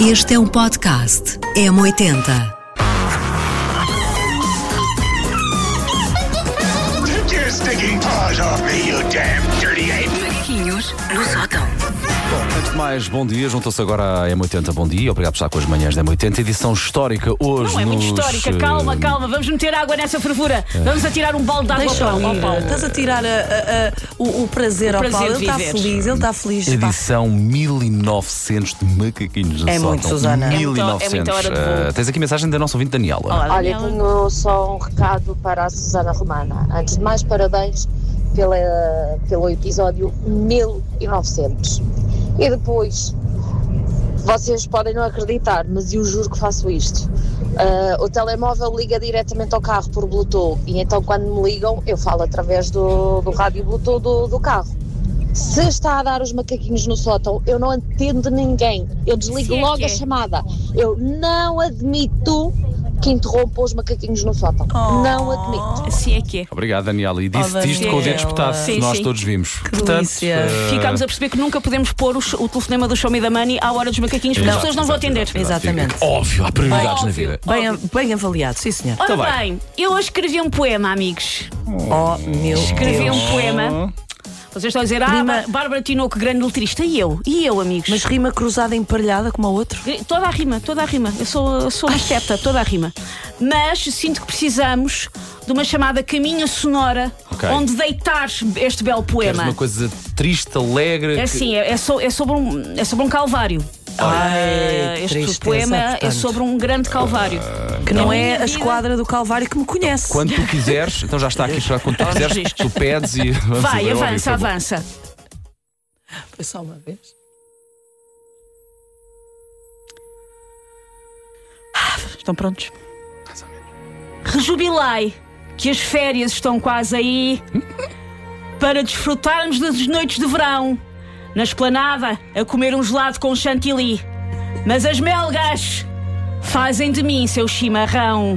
Este é um podcast M80. Take your stinking paws off me, you damn dirty ape! Macaquinhos no sótão. Bom, antes de mais, bom dia. Juntou-se agora a M80. Bom dia. Obrigado por estar com as manhãs da M80. Edição histórica hoje. Não é muito histórica. Calma. Vamos meter água nessa fervura. Vamos atirar um balde de água Deixa ao Paulo. Estás a tirar o prazer ao prazer Paulo. de Ele está feliz. Pá. Edição 1900 de Macaquinhos no É sótão. muito, Susana. 1900. É muita hora de voo. Tens aqui mensagem da nossa ouvinte Daniela. Olá, Olha, Daniela. tenho só um recado para a Susana Romana. Antes de mais, parabéns pelo episódio 1900. E depois, vocês podem não acreditar, mas eu juro que faço isto. O telemóvel liga diretamente ao carro por Bluetooth e então quando me ligam eu falo através do rádio Bluetooth do carro. Se está a dar os macaquinhos no sótão, eu não atendo ninguém. Eu desligo Se é logo que é. a chamada. Eu não admito que interrompa os macaquinhos no sótão. Não admito. Assim é que é. Obrigado, Daniela. E disse-te isto com o dedo espetado. Sim, Nós sim. todos vimos. delícia. Ficámos a perceber que nunca podemos pôr o telefonema do Show Me the Money à hora dos macaquinhos, porque as pessoas não vão atender. Exatamente. Óbvio, há prioridades na Óbvio. vida. Bem avaliado, sim senhor. Ora Então vai. bem, eu hoje escrevi um poema, amigos. Oh, meu Escrevi Deus. um poema. Vocês estão a dizer, Rima- Bárbara Tinoco, grande letrista. E eu, amigos? Mas rima cruzada emparelhada como a outro? Toda a rima. Eu sou uma seta, toda a rima. Mas sinto que precisamos de uma chamada caminho sonora, Ok. onde deitar este belo Queres poema. uma coisa triste, alegre. É assim, é sobre um calvário. Ai, Este tristeza, poema é portanto. sobre um grande calvário. Que não Na é minha a vida- esquadra do Calvário que me conhece. Quando tu quiseres, então já está aqui, quando tu quiseres, registro. tu pedes e vamos Vai, ouvir, avança, por favor. avança. Foi só uma vez. Estão prontos? Rejubilai, que as férias estão quase aí, para desfrutarmos das noites de verão, na esplanada, a comer um gelado com chantilly. Mas as melgas fazem de mim seu chimarrão.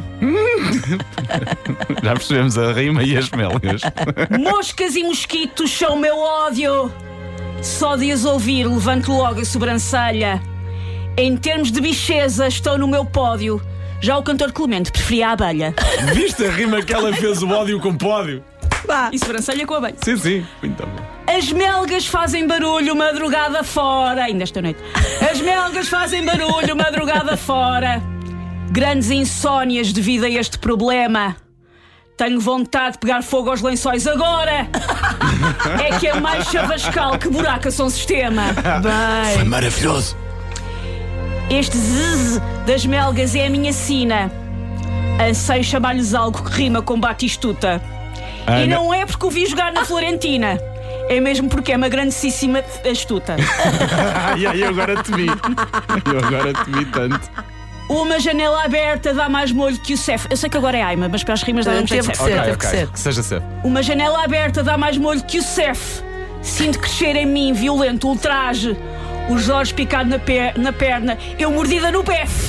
Já percebemos a rima e as melgas. Moscas e mosquitos são o meu ódio. Só de as ouvir levanto logo a sobrancelha. Em termos de bicheza estou no meu pódio. Já o cantor Clemente preferia a abelha. Viste a rima que ela fez o ódio com pódio? E sobrancelha com a abelha. Sim, sim. Muito bom. As melgas fazem barulho madrugada fora. Ainda esta noite. As melgas fazem barulho madrugada fora. Grandes insónias devido a este problema. Tenho vontade de pegar fogo aos lençóis agora. É que é mais chavascal que buraca som sistema. Bem, Maravilhoso. Este zzz das melgas é a minha sina. Anseio chamar-lhes algo que rima com batistuta. E não é porque o vi jogar na Florentina. É mesmo porque é uma grandíssima astuta. Ai, eu agora te vi. Tanto. Uma janela aberta dá mais molho que o cef. Eu sei que agora é Aima, mas para as rimas dá-me teve que ser, teve que ser. Que seja certo. Uma janela aberta dá mais molho que o cef. Sinto crescer em mim violento ultraje. Os Jorge picado na perna, eu mordida no befe.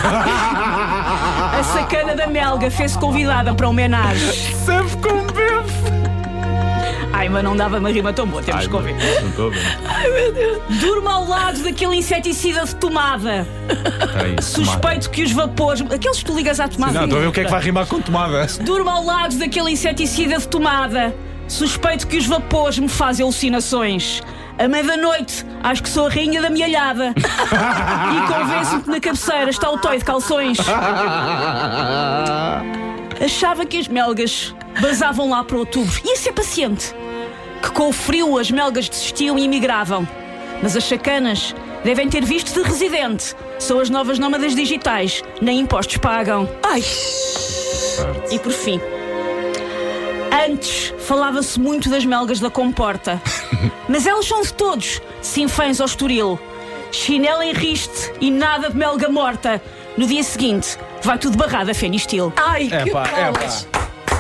A sacana da melga fez-se convidada para homenagem. Serve com befe. Ai, mas não dava uma rima tão boa, temos que ouvir. Não estou bem. Durmo ao lado daquele inseticida de tomada. Suspeito que os vapores. Aqueles que tu ligas à tomada. Não, estou a ver o que é que vai rimar com tomada. Durmo ao lado daquele inseticida de tomada. Suspeito que os vapores me fazem alucinações. À meia-da-noite, acho que sou a rainha da mialhada. E convenço-me que na cabeceira está o toy de calções. Achava que as melgas basavam lá para outubro. Ia ser paciente. Que com o frio as melgas desistiam e emigravam. Mas as chacanas devem ter visto de residente. São as novas nómadas digitais. Nem impostos pagam. ai, E por fim, antes falava-se muito das melgas da comporta. Mas elas são de todos, Sinfãs ao Estoril. Chinelo em riste e nada de melga morta. No dia seguinte, vai tudo barrado a Fenistil. ai, que bolas.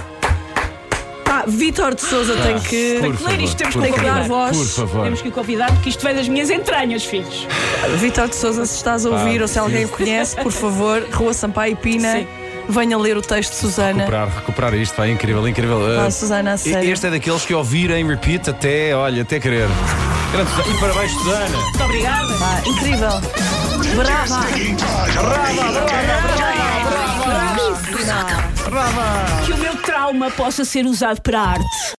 Vítor de Sousa tem que ler isto, temos que tem que dar convidar. voz. Por favor. Temos que o convidar porque isto vem das minhas entranhas, filhos. Vítor de Sousa, se estás a ouvir ou se alguém o conhece, por favor, Rua Sampaio e Pina. Sim. Venha ler o texto de Susana. Recuperar isto, vai incrível, incrível. Susana, a sério. Este é daqueles que ouvirem repeat até querer. Grande Susana. E parabéns, Susana. Muito obrigada. Incrível. Take your stinking paws off me, you damn dirty ape! Que o meu trauma possa ser usado para a arte.